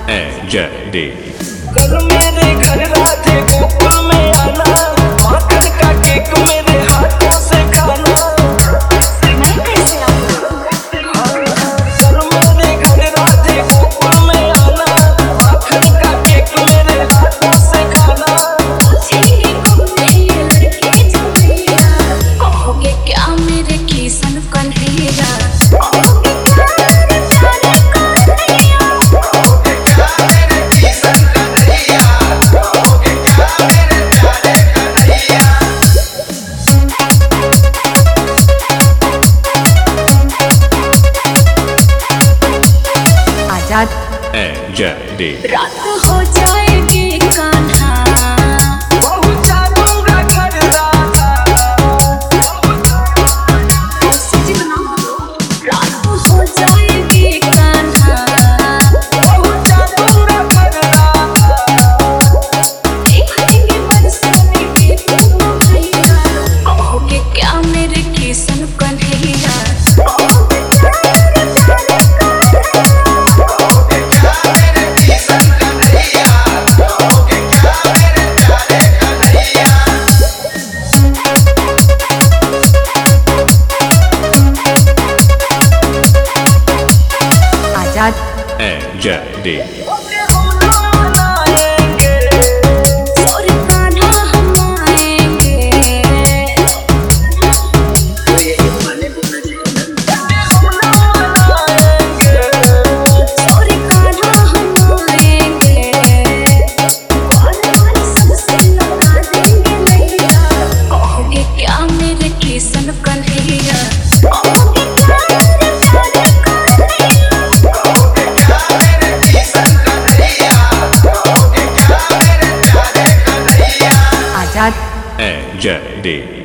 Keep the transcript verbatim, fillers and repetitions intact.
Angel D. कल मेरे घर राधे गोकुल में आना, माखन का केक मेरे हाथों से खाना। मैं कैसे आऊँ? कल मेरे घर राधे गोकुल में आना, माखन का केक मेरे हाथों से खाना। पूछेंगे कौन है ये लड़की जो मेरा, कहोगे क्या मेरे किसन कन्हैया, कहोगे क्या मेरे प्यारे कन्हैया, कहोगे क्या मेरे किसन कन्हैया, कहोगे क्या मेरे प्यारे कन्हैया। आजाद एंजल डी। रात हो जाएगी कान्हा, पहुंचा दूंगा घर राधा। रात हो जाएगी कान्हा, पहुंचा दूंगा घर राधा। देखेंगे बरसाने के तुम भैया, कहोगे क्या मेरे किसन कन्हैया, कहोगे क्या मेरे प्यारे कन्हैया, कहोगे क्या मेरे किसन कन्हैया, कहोगे क्या मेरे प्यारे कन्हैया। आजाद एंजल डी। हम लोग मनाएंगे, और कान्हा हम आएंगे, हम लोग मनाएंगे। और कान्हा हम आएंगे, बार बार सबसे लगा देंगे नैया, कहोगे क्या मेरे किसन कन्हैया, कहोगे क्या मेरे प्यारे कन्हैया, कहोगे क्या मेरे किसन कन्हैया, कहोगे क्या मेरे प्यारे कन्हैया। आजाद एंजल डी।